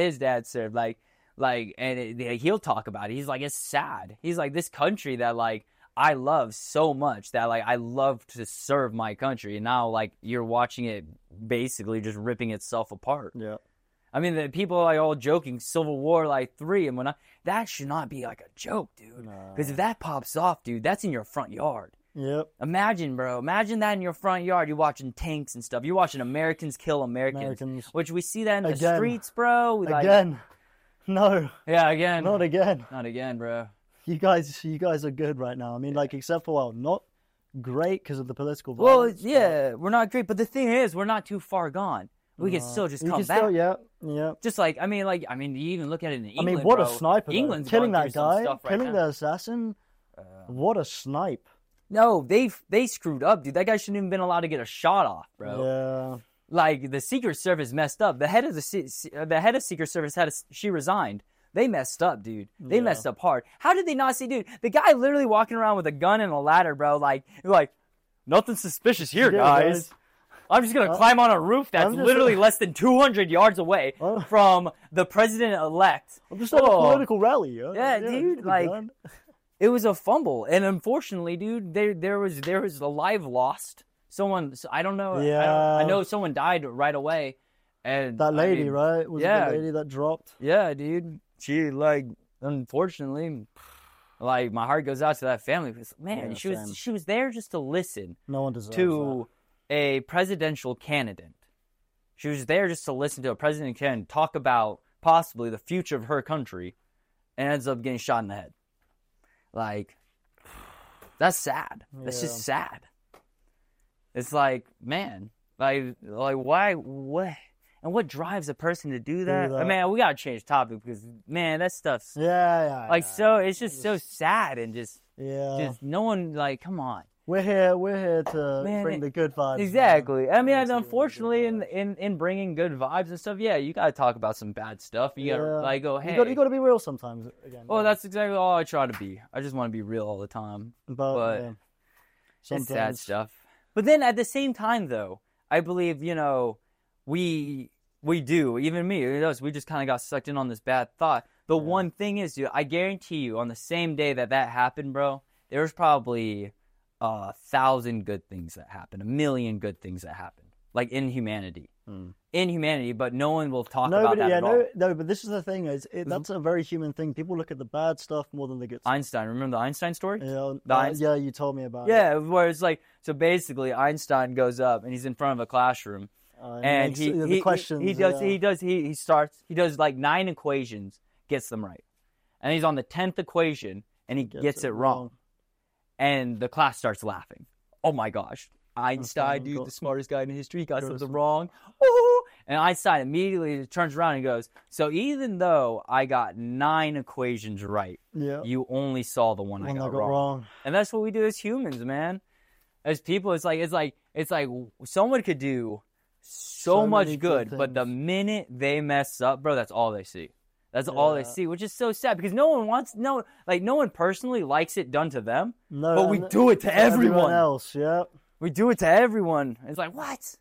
And he'll talk about it. He's like, it's sad. He's like, this country that like I love so much that like I love to serve my country, and now like you're watching it basically just ripping itself apart. Yeah. I mean, the people are like all joking, Civil War like 3 and whatnot. That should not be like a joke, dude. Because if that pops off, dude, that's in your front yard. Yep. Imagine, bro. Imagine that in your front yard. You're watching tanks and stuff. You're watching Americans kill Americans. Which we see that in the streets, bro. Again. No. Yeah, again. Not again. Not again, bro. You guys are good right now. I mean, like, except for, well, not great because of the political Well, violence. yeah, we're not great. But the thing is, we're not too far gone. We can still just come back. Yeah. Just like, I mean, you even look at it in England, I mean, what bro. a sniper. England's killing going that through some guy, stuff right killing now. the assassin. What a snipe. No, they screwed up, dude. That guy shouldn't even been allowed to get a shot off, bro. Yeah. Like, the Secret Service messed up. The head of Secret Service she resigned. They messed up, dude. They messed up hard. How did they not see, dude? The guy literally walking around with a gun and a ladder, bro. Like nothing suspicious here, guys. I'm just gonna climb on a roof that's literally less than 200 yards away from the president-elect. I'm just at a political rally. Yeah, dude. Like, it was a fumble, and unfortunately, dude, there was a life lost. Someone, I don't know. Yeah. I know someone died right away, and that lady, right? Was it the lady that dropped? Yeah, dude. She, like, unfortunately, like, my heart goes out to that family. Because, man, she was there just to listen. No one deserves to a presidential candidate. She was there just to listen to a president candidate talk about possibly the future of her country, and ends up getting shot in the head. Like, that's sad. That's just sad. It's like, man, like why, what, and what drives a person to do that? I mean, we gotta change topic because, man, that stuff's so it's just so sad and just no one, like, come on. We're here to bring the good vibes. Exactly. I mean, unfortunately, in bringing good vibes and stuff, yeah, you gotta talk about some bad stuff. You gotta like go, hey, you gotta be real sometimes. Again. Well, that's exactly all I try to be. I just want to be real all the time. But it's sad stuff. But then at the same time, though, I believe, you know, we do, even me, we just kind of got sucked in on this bad thought. The one thing is, dude, I guarantee you, on the same day that happened, bro, there was probably 1,000 good things that happened, 1,000,000 good things that happened, like in humanity. In humanity, but no one will talk about that at all. No, but this is the thing. That's a very human thing. People look at the bad stuff more than the good stuff. Einstein, remember the Einstein story? Yeah, you told me about it. Yeah, where it's like, so basically Einstein goes up and he's in front of a classroom and he does like 9 equations, gets them right. And he's on the 10th equation and he gets it wrong. And the class starts laughing. Oh my gosh. Einstein, dude, the smartest guy in history, got something wrong. Ooh! And Einstein immediately turns around and goes, so even though I got 9 equations right, you only saw the one I got wrong. And that's what we do as humans, man. As people, it's like someone could do so much good, but the minute they mess up, bro, that's all they see. That's all they see, which is so sad because no one personally likes it done to them, but we do it to everyone else. Yeah. We do it to everyone. It's like, what?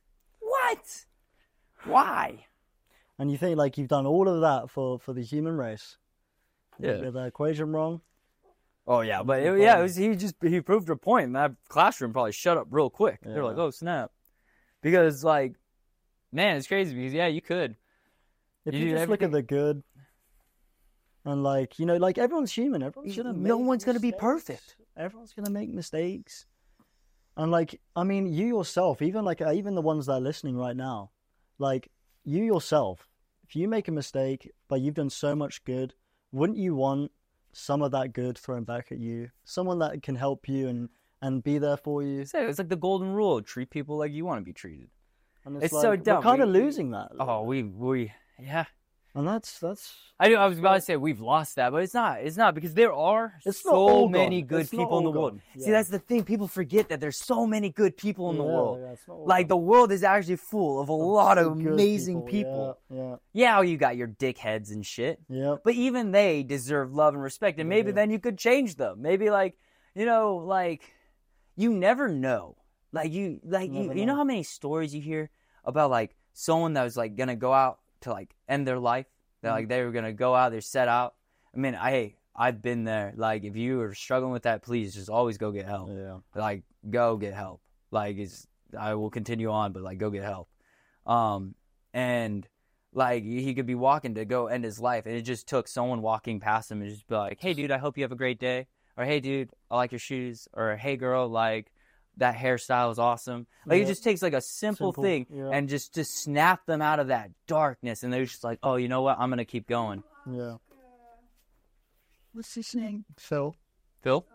Why? And you think, like, you've done all of that for the human race. Yeah. Get that equation wrong. Oh, yeah. But, he proved a point. And that classroom probably shut up real quick. Yeah. They're like, oh, snap. Because, like, man, it's crazy because, you could. If you just look at the good and, like, you know, like, everyone's human. No one's going to be perfect. Everyone's going to make mistakes. And, like, I mean, you yourself, even the ones that are listening right now, like, you yourself, if you make a mistake, but you've done so much good, wouldn't you want some of that good thrown back at you? Someone that can help you and be there for you? It's like the golden rule. Treat people like you want to be treated. And it's like, so dumb. We're kind of losing that. Oh, yeah. And that's. I was about to say we've lost that, but it's not because there are so many good people in the world. Yeah. See, that's the thing. People forget that there's so many good people in the world. Yeah, like the world is actually full of a lot of amazing people. Yeah, you got your dickheads and shit. Yeah. But even they deserve love and respect, and maybe then you could change them. Maybe you never know. You know how many stories you hear about like someone that was like gonna go out to like end their life. They're they were gonna go out, they're set out. I mean, I've been there. Like, if you are struggling with that, please just always go get help. Yeah. Like, go get help. Like, I will continue on, but like, go get help. And Like, he could be walking to go end his life, and it just took someone walking past him and just be like, hey, dude, I hope you have a great day. Or, hey, dude, I like your shoes. Or, hey, girl, like, that hairstyle is awesome. Like, it just takes, like, a simple thing and just to snap them out of that darkness. And they're just like, oh, you know what? I'm going to keep going. Yeah. What's his name? Phil. Phil?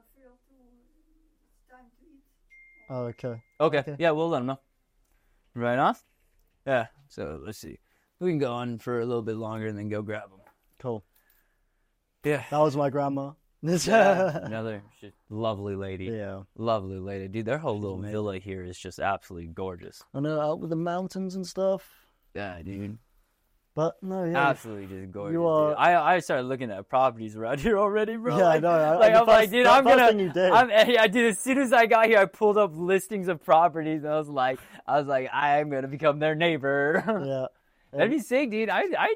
Oh, okay. Okay. Yeah, we'll let him know. Right off? Yeah. So, let's see. We can go on for a little bit longer and then go grab him. Cool. Yeah. That was my grandma. Another lovely lady. Yeah. Lovely lady. Dude, their whole little villa here is just absolutely gorgeous. I know, out with the mountains and stuff. Yeah, dude. But, no, yeah. Absolutely just gorgeous. You are... dude. I started looking at properties around here already, bro. Yeah, I know. I'm like, dude, I'm gonna... Thing you did. Yeah, dude, as soon as I got here, I pulled up listings of properties, and I was like, I'm gonna become their neighbor. Yeah. That'd be sick, dude.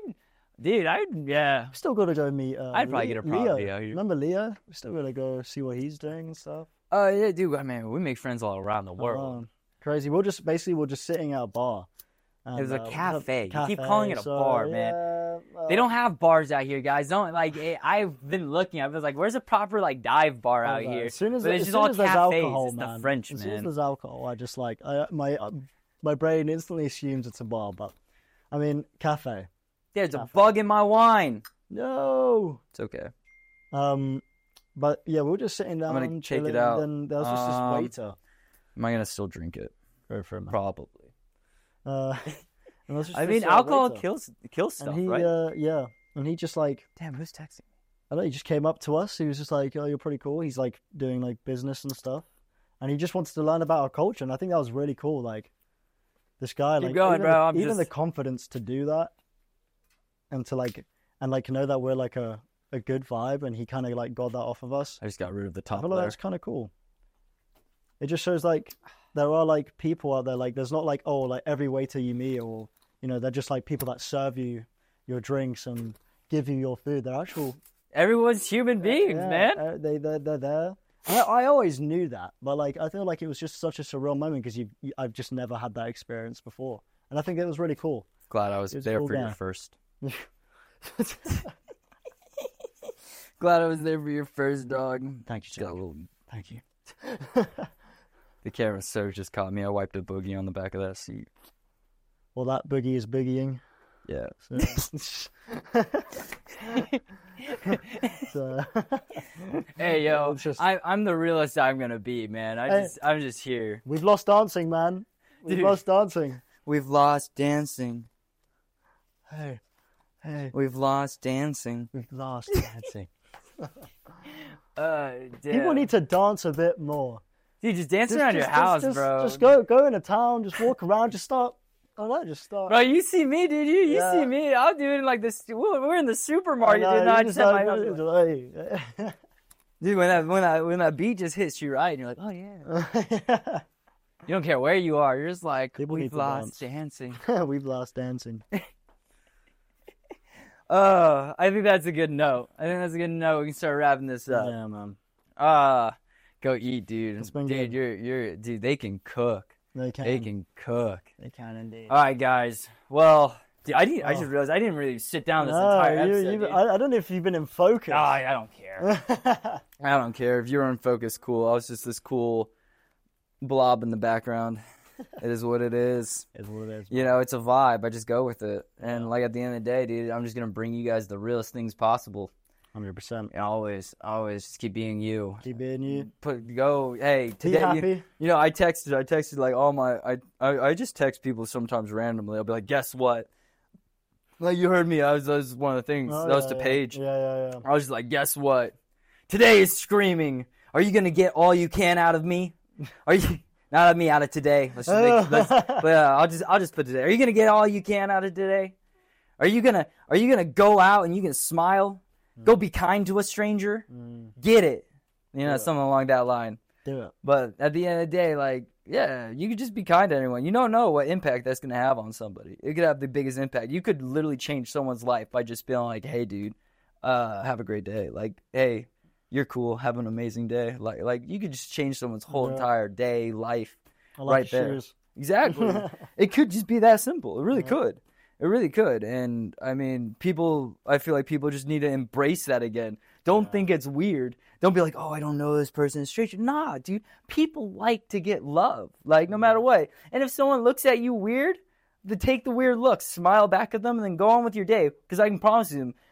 Yeah. We still got to go meet. I'd probably get a property Leo. out here. Remember Leo? We still got to go see what he's doing and stuff. Oh yeah, dude. I mean, we make friends all around the world. Crazy. We're just sitting at a bar. And, it was a cafe. You keep cafe, calling it a bar, man. They don't have bars out here, guys. Don't like. I've been looking. I was like, "Where's a proper like dive bar out here?" As soon as, but it's just all cafes. Alcohol, it's man. the French, as man. soon as there's alcohol, I just like my brain instantly assumes it's a bar. But I mean, cafe. There's a bug in my wine. No, it's okay. But yeah, we were just sitting down. I'm gonna chilling, take it out. And then there was just this waiter. Am I gonna still drink it? Go for it, man. Probably. I mean, alcohol kills stuff, and he, right? Yeah, and he just like, damn, who's texting me? I don't know. He just came up to us. He was just like, "Oh, you're pretty cool." He's like doing like business and stuff, and he just wants to learn about our culture. And I think that was really cool. Like this guy, Keep like going, bro. even the confidence to do that, and to like know that we're like a good vibe, and he kind of like got that off of us. I just got rid of the top. I feel like that's kind of cool. It just shows like there are like people out there. Like there's not like, oh, like every waiter you meet, or you know, they're just like people that serve you your drinks and give you your food. They're actual. Everyone's human beings, man. They're there. I always knew that, but like I feel like it was just such a surreal moment because I've just never had that experience before, and I think it was really cool. Glad I was there cool for your first. Glad I was there for your first, dog. Thank you, Jack. Thank you. The camera surge just caught me. I wiped a boogie on the back of that seat. Well, that boogie is boogieing. Yeah. So. Hey, yo, I'm the realest I'm gonna be, man. I'm just here. We've lost dancing, man. We've lost dancing. We've lost dancing. Hey. We've lost dancing. We've lost dancing. People need to dance a bit more. Dude, just dance around your house, bro. Just go into town, just walk around, just start. Just start. Bro, you see me, dude. You see me. I'll do it in like this. We're in the supermarket, dude. I just have my house. Dude, when that beat just hits you right, and you're like, oh yeah. You don't care where you are. You're just like, we've lost dancing. We've lost dancing. I think that's a good note. We can start wrapping this up. Yeah, man. Go eat, dude. It's been dude, good. dude, they can cook. They can. They can cook. They can indeed. All right, guys. Well, dude, I just realized I didn't really sit down this entire episode. I don't know if you've been in focus. I don't care. I don't care. If you're in focus, cool. I was just this cool blob in the background. It is what it is. It's what it is. You know, it's a vibe. I just go with it. And like at the end of the day, dude, I'm just gonna bring you guys the realest things possible. 100%. Always just keep being you. Keep being you. Hey, today. Be happy. You know, I texted like all my. I just text people sometimes randomly. I'll be like, guess what? Like you heard me. That was one of the things. That was to Paige. Yeah. I was just like, guess what? Today is screaming. Are you gonna get all you can out of me? Are you? Not out of me, out of today. I'll just put today. Are you gonna get all you can out of today? Are you gonna go out and you can smile? Go be kind to a stranger? Get it. You know, something along that line. Do it. But at the end of the day, like, yeah, you could just be kind to anyone. You don't know what impact that's gonna have on somebody. It could have the biggest impact. You could literally change someone's life by just being like, hey dude, have a great day. Like, hey, you're cool. Have an amazing day. Like you could just change someone's whole entire day, life, I like right there. shoes. Exactly. It could just be that simple. It really could. It really could. And I mean, I feel like people just need to embrace that again. Don't think it's weird. Don't be like, oh, I don't know this person is straight. Nah, dude. People like to get love, like no matter what. And if someone looks at you weird, then take the weird look, smile back at them, and then go on with your day. Because I can promise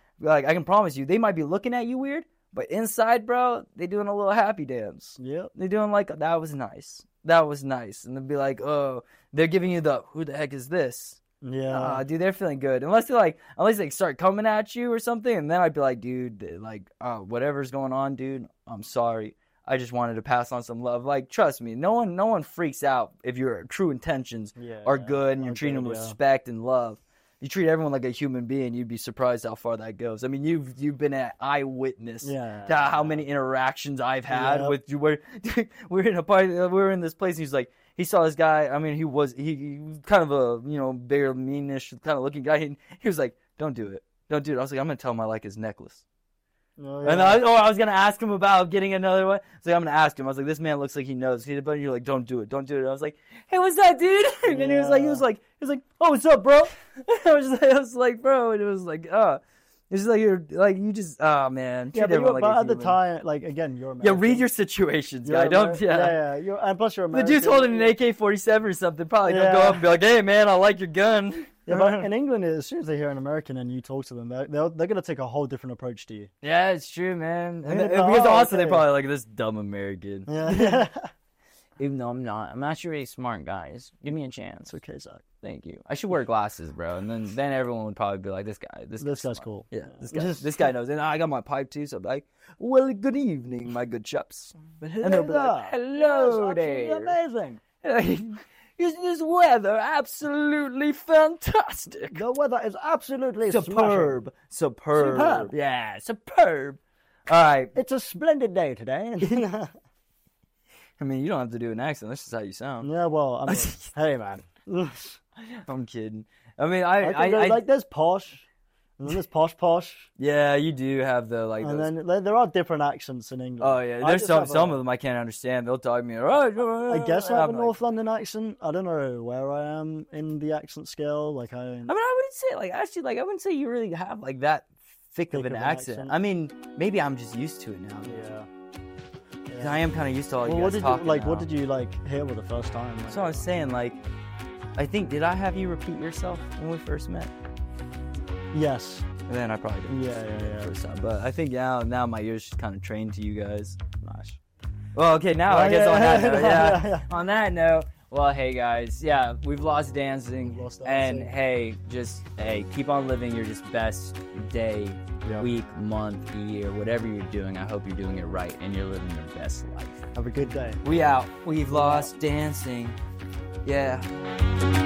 you, they might be looking at you weird, but inside, bro, they doing a little happy dance. Yep. They're doing like, that was nice. That was nice. And they'll be like, oh, they're giving you the, who the heck is this? Yeah. Dude, they're feeling good. Unless they start coming at you or something, and then I'd be like, dude, like, whatever's going on, dude, I'm sorry. I just wanted to pass on some love. Like, trust me, no one freaks out if your true intentions are good and you're treating them with respect and love. You treat everyone like a human being, you'd be surprised how far that goes. I mean, you've been an eyewitness to how many interactions I've had with you. Where we're in a party, we were in this place, and he's like, he saw this guy. I mean, he was kind of a bigger, meanish kind of looking guy. He was like, "Don't do it, don't do it." I was like, "I'm gonna tell him I like his necklace." Oh, And I was gonna ask him about getting another one. So I'm gonna ask him. I was like, "This man looks like he knows." But you're like, "Don't do it, don't do it." I was like, "Hey, what's up, dude?" And he was like, "Oh, what's up, bro?" I was like, "Bro," and it was like, it's like you're like you just man. Yeah, but at the time, like again, you're American. Yeah, read your situations, guy. And plus you're American. The dude's holding an AK-47 or something. Probably don't go up and be like, "Hey, man, I like your gun." Yeah, but in England, as soon as they hear an American and you talk to them, they're gonna take a whole different approach to you. Yeah, it's true, man. And And because also they're probably like, this dumb American. Yeah. Even though I'm not. I'm actually a smart guy. Just give me a chance. Okay, Zach. Thank you. I should wear glasses, bro. And then everyone would probably be like, this guy's guy's smart. cool. Yeah, this guy knows. And I got my pipe too, so I'm like, well, good evening, my good chaps. And they'll be like, hello there. Amazing. Is this weather absolutely fantastic? The weather is absolutely Superb. Superb. Superb. Yeah, superb. All right. It's a splendid day today. I mean, you don't have to do an accent. That's just how you sound. Yeah, well, I mean, hey, man. I'm kidding. I mean, I like there's posh, and then there's posh. Yeah, you do have the like. And those... then there are different accents in England. Oh yeah, there's some of them I can't understand. They'll talk to me. I guess I have a North London accent. I don't know where I am in the accent scale. Like I mean, I wouldn't say I wouldn't say you really have like that thick of an accent. I mean, maybe I'm just used to it now. Yeah. I am kind of used to all you guys what did talking you like? now. What did you like hear for the first time? Like, So I was saying, like, I think, did I have you repeat yourself when we first met? yes. And then I probably didn't. Yeah. First time, but I think now my ears just kind of trained to you guys. Nice. Well, okay, now I guess on that note, yeah. On that note, well, hey guys, yeah, we've lost dancing, and hey, keep on living your just best day, week, month, year, whatever you're doing. I hope you're doing it right and you're living your best life. Have a good day. We out. We've lost dancing. Yeah.